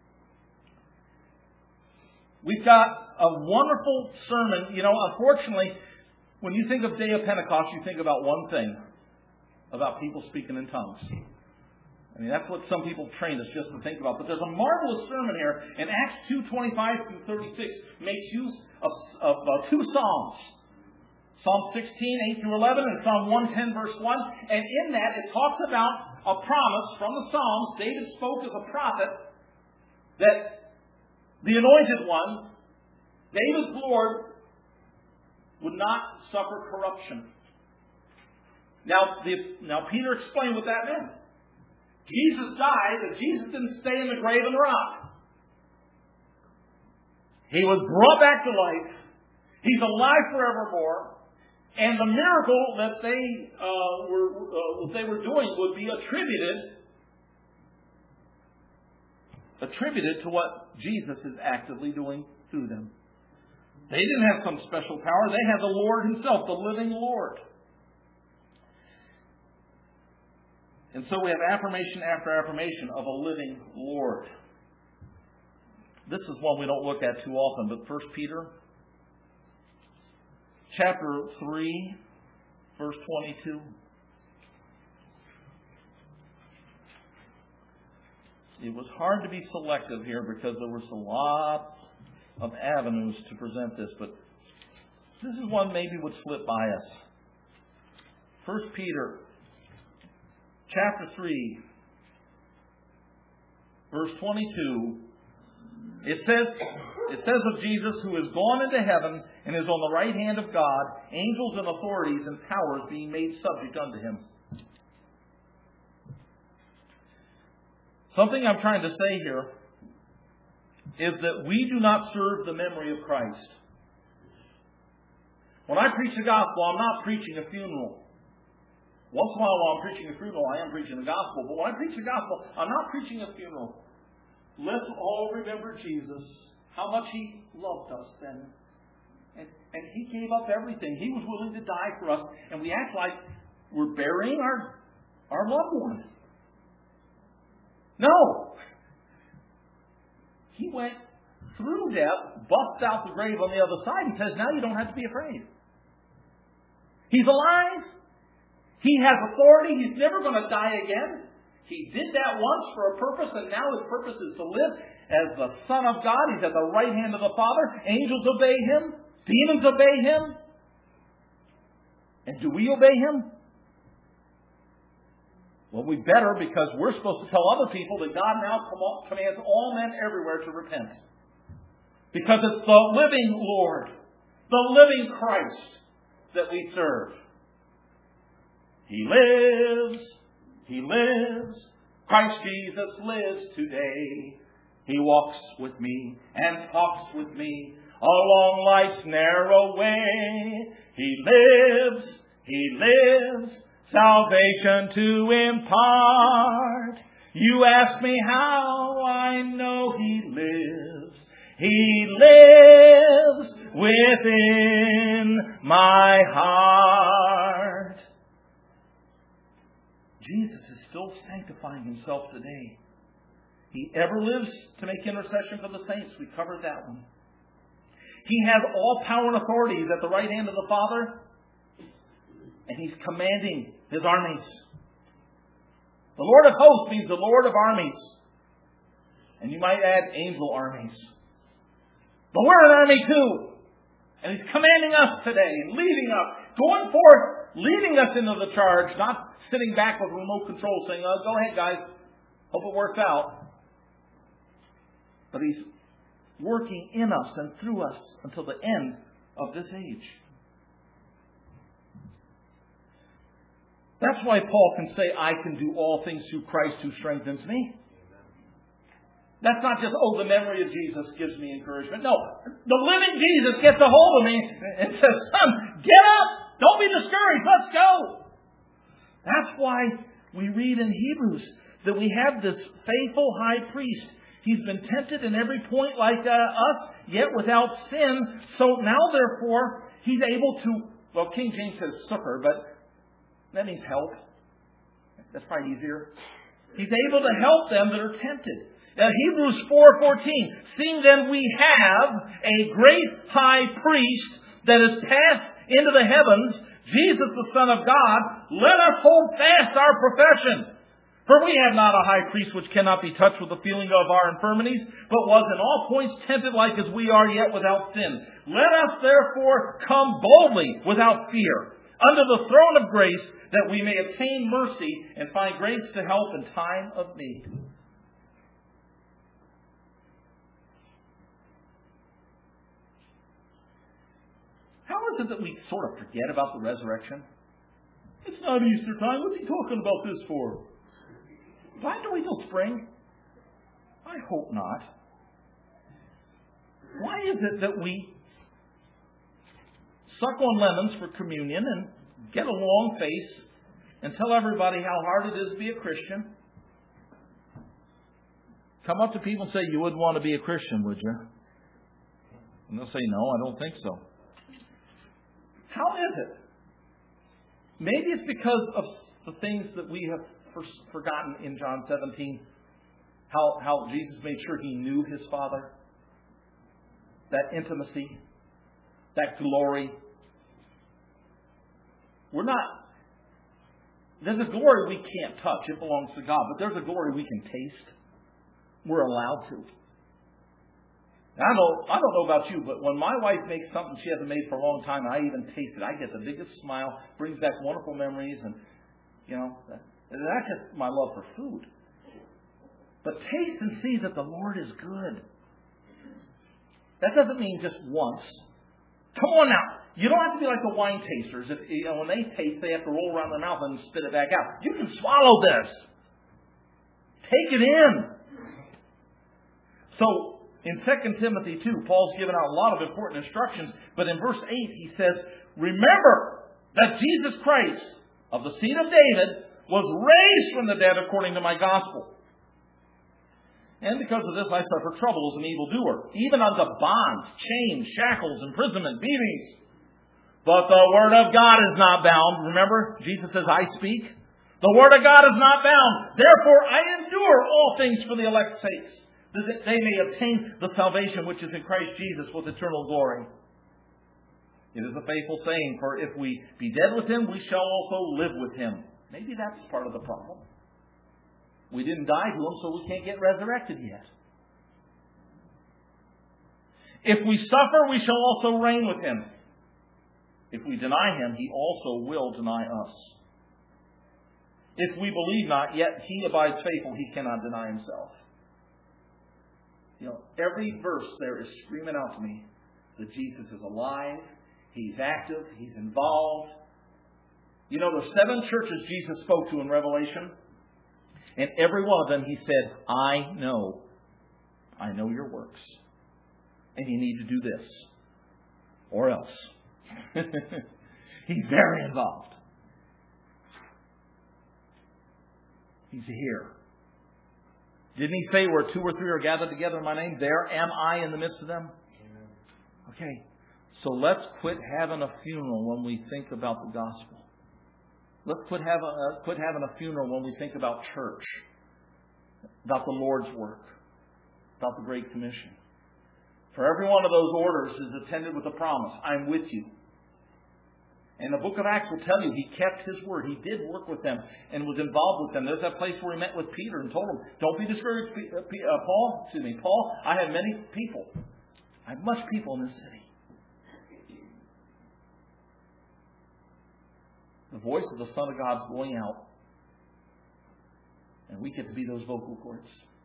We've got a wonderful sermon. You know, unfortunately, when you think of Day of Pentecost, you think about one thing. About people speaking in tongues. I mean, that's what some people train us just to think about. But there's a marvelous sermon here. And Acts two twenty-five through thirty-six makes use of, of uh, two Psalms. Psalm sixteen, eight through eleven, and Psalm one ten, verse one. And in that, it talks about a promise from the Psalms. David spoke as a prophet that the Anointed One, David's Lord, would not suffer corruption. Now, the, now Peter explained what that meant. Jesus died, but Jesus didn't stay in the grave and rot. He was brought back to life. He's alive forevermore. And the miracle that they uh, were uh, what they were doing would be attributed attributed to what Jesus is actively doing through them. They didn't have some special power. They had the Lord Himself, the living Lord. And so we have affirmation after affirmation of a living Lord. This is one we don't look at too often, but First Peter chapter three, verse twenty-two. It was hard to be selective here because there was a lot of avenues to present this, but this is one maybe would slip by us. First Peter chapter three, verse twenty-two. It says, it says of Jesus, who is gone into heaven and is on the right hand of God, angels and authorities and powers being made subject unto Him. Something I'm trying to say here is that we do not serve the memory of Christ. When I preach the gospel, I'm not preaching a funeral. Once in a while, while I'm preaching a funeral, I am preaching the gospel. But when I preach the gospel, I'm not preaching a funeral. Let's all remember Jesus, how much He loved us then. And, and He gave up everything. He was willing to die for us. And we act like we're burying our, our loved one. No. He went through death, busts out the grave on the other side, and says, now you don't have to be afraid. He's alive. He has authority. He's never going to die again. He did that once for a purpose, and now His purpose is to live as the Son of God. He's at the right hand of the Father. Angels obey Him. Demons obey Him. And do we obey Him? Well, we better, because we're supposed to tell other people that God now commands all men everywhere to repent. Because it's the living Lord, the living Christ that we serve. He lives. He lives. Christ Jesus lives today. He walks with me and talks with me along life's narrow way. He lives. He lives. Salvation to impart. You ask me how, I know He lives. He lives within my heart. Jesus is still sanctifying Himself today. He ever lives to make intercession for the saints. We covered that one. He has all power and authority. He's at the right hand of the Father. And He's commanding His armies. The Lord of hosts means the Lord of armies. And you might add angel armies. But we're an army too. And He's commanding us today, leading us, going forth, leading us into the charge, not sitting back with remote control saying, oh, go ahead guys, hope it works out. But He's working in us and through us until the end of this age. That's why Paul can say, I can do all things through Christ who strengthens me. That's not just, oh, the memory of Jesus gives me encouragement. No, the living Jesus gets a hold of me and says, son, get up. Don't be discouraged. Let's go. That's why we read in Hebrews that we have this faithful high priest. He's been tempted in every point like uh, us, yet without sin. So now, therefore, He's able to, well, King James says suffer, but that means help. That's probably easier. He's able to help them that are tempted. Uh, Hebrews four fourteen. Seeing then we have a great high priest that is passed into the heavens, Jesus the Son of God, let us hold fast our profession. For we have not a high priest which cannot be touched with the feeling of our infirmities, but was in all points tempted like as we are, yet without sin. Let us therefore come boldly without fear under the throne of grace, that we may obtain mercy and find grace to help in time of need. How is it that we sort of forget about the resurrection? It's not Easter time. What's he talking about this for? Do I have to wait till spring? I hope not. Why is it that we suck on lemons for communion and get a long face and tell everybody how hard it is to be a Christian? Come up to people and say, you wouldn't want to be a Christian, would you? And they'll say, no, I don't think so. How is it? Maybe it's because of the things that we have forgotten in John seventeen. How, how Jesus made sure He knew His Father. That intimacy. That glory. We're not... There's a glory we can't touch. It belongs to God. But there's a glory we can taste. We're allowed to. I don't, I don't know about you, but when my wife makes something she hasn't made for a long time, and I even taste it, I get the biggest smile, brings back wonderful memories, and, you know, that, that's just my love for food. But taste and see that the Lord is good. That doesn't mean just once. Come on now. You don't have to be like the wine tasters. If, you know, when they taste, they have to roll around their mouth and spit it back out. You can swallow this. Take it in. So, in Second Timothy two, Paul's given out a lot of important instructions, but in verse eight he says, remember that Jesus Christ, of the seed of David, was raised from the dead according to my gospel. And because of this I suffer trouble as an evildoer, even unto bonds, chains, shackles, imprisonment, beatings. But the word of God is not bound. Remember, Jesus says, I speak. The word of God is not bound. Therefore I endure all things for the elect's sakes, that they may obtain the salvation which is in Christ Jesus with eternal glory. It is a faithful saying, for if we be dead with Him, we shall also live with Him. Maybe that's part of the problem. We didn't die to Him, so we can't get resurrected yet. If we suffer, we shall also reign with Him. If we deny Him, He also will deny us. If we believe not, yet He abides faithful. He cannot deny Himself. You know, every verse there is screaming out to me that Jesus is alive, He's active, He's involved. You know, the seven churches Jesus spoke to in Revelation, and every one of them He said, I know. I know your works. And you need to do this. Or else. He's very involved. He's here. Didn't He say where two or three are gathered together in my name, there am I in the midst of them? Okay. So let's quit having a funeral when we think about the gospel. Let's quit having, uh, quit having a funeral when we think about church, about the Lord's work, about the Great Commission. For every one of those orders is attended with a promise. I'm with you. And the book of Acts will tell you He kept His word. He did work with them and was involved with them. There's that place where He met with Peter and told him, don't be discouraged, uh, Paul. Excuse me, Paul, I have many people. I have much people in this city. The voice of the Son of God is going out. And we get to be those vocal cords.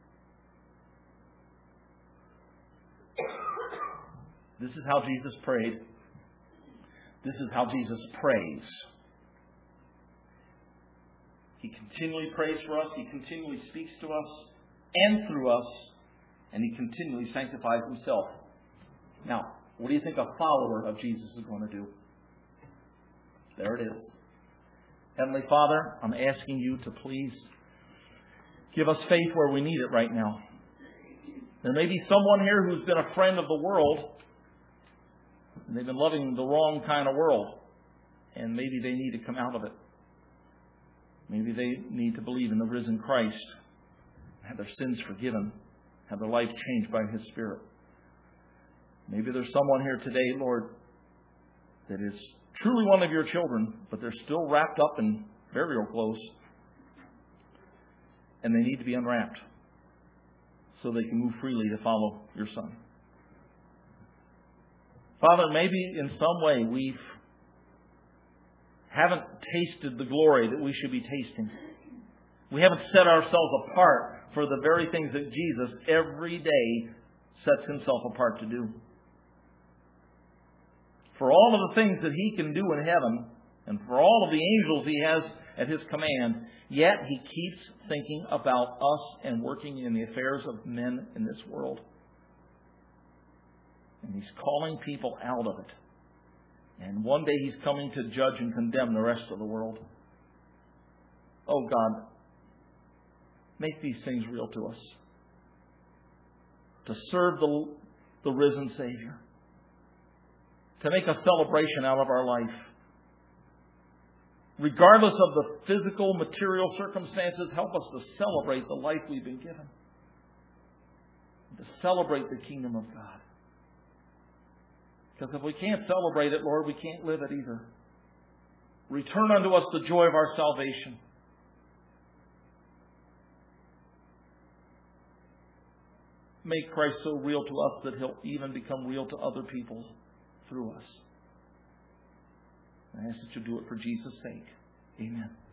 This is how Jesus prayed. This is how Jesus prays. He continually prays for us. He continually speaks to us and through us. And He continually sanctifies Himself. Now, what do you think a follower of Jesus is going to do? There it is. Heavenly Father, I'm asking You to please give us faith where we need it right now. There may be someone here who's been a friend of the world, and they've been loving the wrong kind of world, and maybe they need to come out of it. Maybe they need to believe in the risen Christ, have their sins forgiven, have their life changed by His Spirit. Maybe there's someone here today, Lord, that is truly one of Your children, but they're still wrapped up in burial clothes. And they need to be unwrapped so they can move freely to follow Your Son. Father, maybe in some way we haven't tasted the glory that we should be tasting. We haven't set ourselves apart for the very things that Jesus every day sets Himself apart to do. For all of the things that He can do in heaven, and for all of the angels He has at His command, yet He keeps thinking about us and working in the affairs of men in this world. And He's calling people out of it. And one day He's coming to judge and condemn the rest of the world. Oh God, make these things real to us. To serve the, the risen Savior. To make a celebration out of our life. Regardless of the physical, material circumstances, help us to celebrate the life we've been given. To celebrate the kingdom of God. Because if we can't celebrate it, Lord, we can't live it either. Return unto us the joy of our salvation. Make Christ so real to us that He'll even become real to other people through us. I ask that You do it for Jesus' sake. Amen.